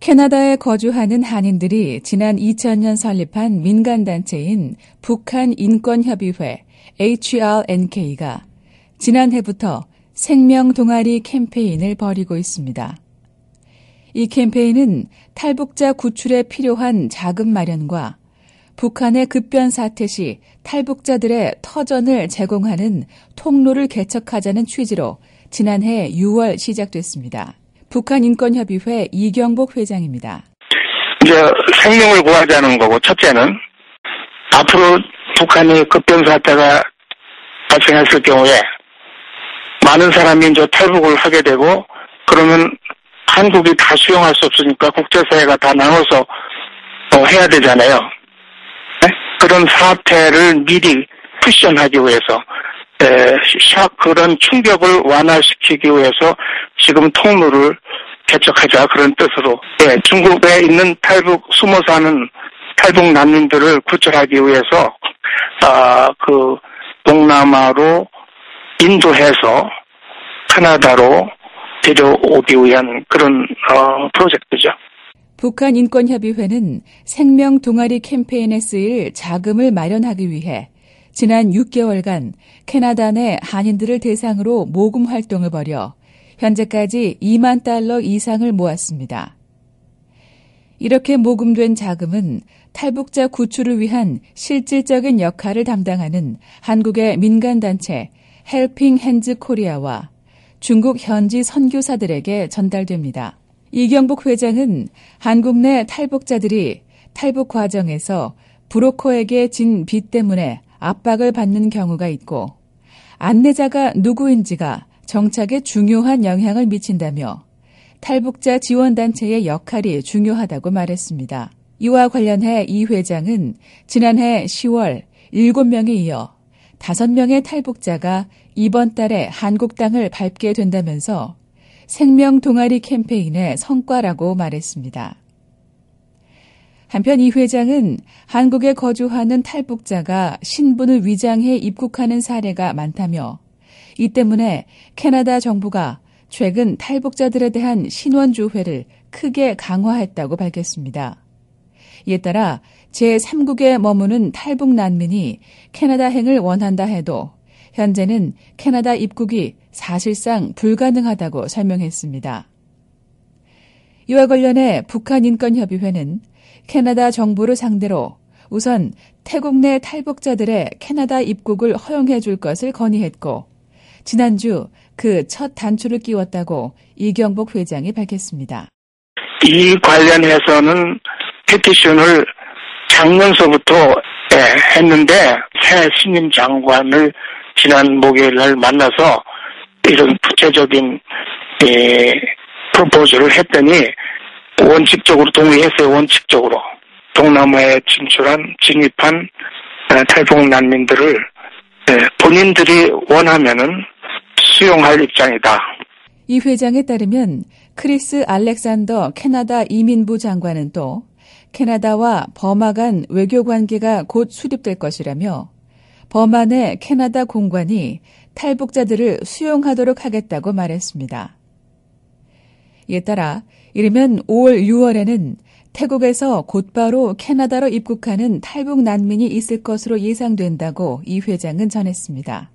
캐나다에 거주하는 한인들이 지난 2000년 설립한 민간단체인 북한인권협의회 HRNK가 지난해부터 생명 동아리 캠페인을 벌이고 있습니다. 이 캠페인은 탈북자 구출에 필요한 자금 마련과 북한의 급변 사태 시 탈북자들의 터전을 제공하는 통로를 개척하자는 취지로 지난해 6월 시작됐습니다. 북한인권협의회 이경복 회장입니다. 이제 생명을 구하자는 거고, 첫째는 앞으로 북한이 급변 사태가 발생했을 경우에 많은 사람이 이제 탈북을 하게 되고, 그러면 한국이 다 수용할 수 없으니까 국제사회가 다 나눠서 해야 되잖아요. 네? 그런 사태를 미리 쿠션하기 위해서, 그런 충격을 완화시키기 위해서 지금 통로를 개척하자, 그런 뜻으로, 중국에 있는 숨어 사는 탈북 난민들을 구출하기 위해서 그 동남아로 인도해서 캐나다로 데려오기 위한 그런 프로젝트죠. 북한인권협의회는 생명 동아리 캠페인에 쓰일 자금을 마련하기 위해 지난 6개월간 캐나다 내 한인들을 대상으로 모금 활동을 벌여 현재까지 $20,000 이상을 모았습니다. 이렇게 모금된 자금은 탈북자 구출을 위한 실질적인 역할을 담당하는 한국의 민간단체 헬핑 핸즈 코리아와 중국 현지 선교사들에게 전달됩니다. 이경복 회장은 한국 내 탈북자들이 탈북 과정에서 브로커에게 진 빚 때문에 압박을 받는 경우가 있고 안내자가 누구인지가 정착에 중요한 영향을 미친다며 탈북자 지원단체의 역할이 중요하다고 말했습니다. 이와 관련해 이 회장은 지난해 10월 7명에 이어 5명의 탈북자가 이번 달에 한국 땅을 밟게 된다면서 생명 동아리 캠페인의 성과라고 말했습니다. 한편 이 회장은 한국에 거주하는 탈북자가 신분을 위장해 입국하는 사례가 많다며 이 때문에 캐나다 정부가 최근 탈북자들에 대한 신원 조회를 크게 강화했다고 밝혔습니다. 이에 따라 제3국에 머무는 탈북 난민이 캐나다행을 원한다 해도 현재는 캐나다 입국이 사실상 불가능하다고 설명했습니다. 이와 관련해 북한인권협의회는 캐나다 정부를 상대로 우선 태국 내 탈북자들의 캐나다 입국을 허용해 줄 것을 건의했고 지난주 그 첫 단추를 끼웠다고 이경복 회장이 밝혔습니다. 이 관련해서는 페티션을 작년서부터 했는데 새 신임 장관을 지난 목요일 날 만나서 이런 구체적인 프로포즈를 했더니 원칙적으로 동의했어요. 원칙적으로 동남아에 진입한 탈북 난민들을 본인들이 원하면은 수용할 입장이다. 이 회장에 따르면 크리스 알렉산더 캐나다 이민부 장관은 또 캐나다와 버마 간 외교관계가 곧 수립될 것이라며 버마 내 캐나다 공관이 탈북자들을 수용하도록 하겠다고 말했습니다. 이에 따라 이르면 5월 6월에는 태국에서 곧바로 캐나다로 입국하는 탈북 난민이 있을 것으로 예상된다고 이 회장은 전했습니다.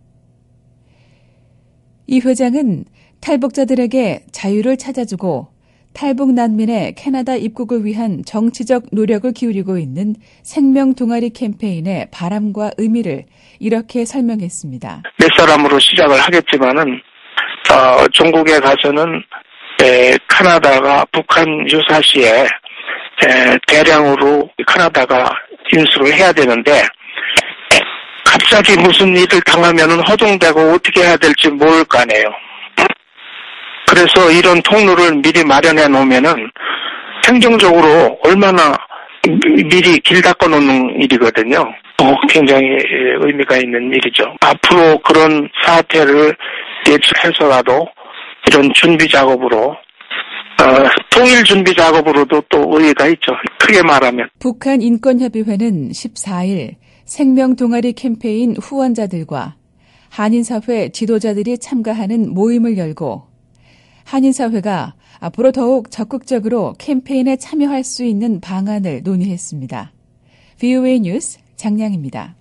이 회장은 탈북자들에게 자유를 찾아주고 탈북 난민의 캐나다 입국을 위한 정치적 노력을 기울이고 있는 생명 동아리 캠페인의 바람과 의미를 이렇게 설명했습니다. 몇 사람으로 시작을 하겠지만은 중국에 가서는 캐나다가 북한 유사시에 대량으로 캐나다가 인수를 해야 되는데 갑자기 무슨 일을 당하면은 허둥대고 어떻게 해야 될지 모를 거 아니에요. 그래서 이런 통로를 미리 마련해 놓으면은 행정적으로 얼마나 미리 길 닦아 놓는 일이거든요. 굉장히 의미가 있는 일이죠. 앞으로 그런 사태를 예측해서라도 이런 준비 작업으로 통일 준비 작업으로도 또 의의가 있죠. 크게 말하면. 북한인권협의회는 14일 생명 동아리 캠페인 후원자들과 한인사회 지도자들이 참가하는 모임을 열고 한인사회가 앞으로 더욱 적극적으로 캠페인에 참여할 수 있는 방안을 논의했습니다. VOA 뉴스 장량입니다.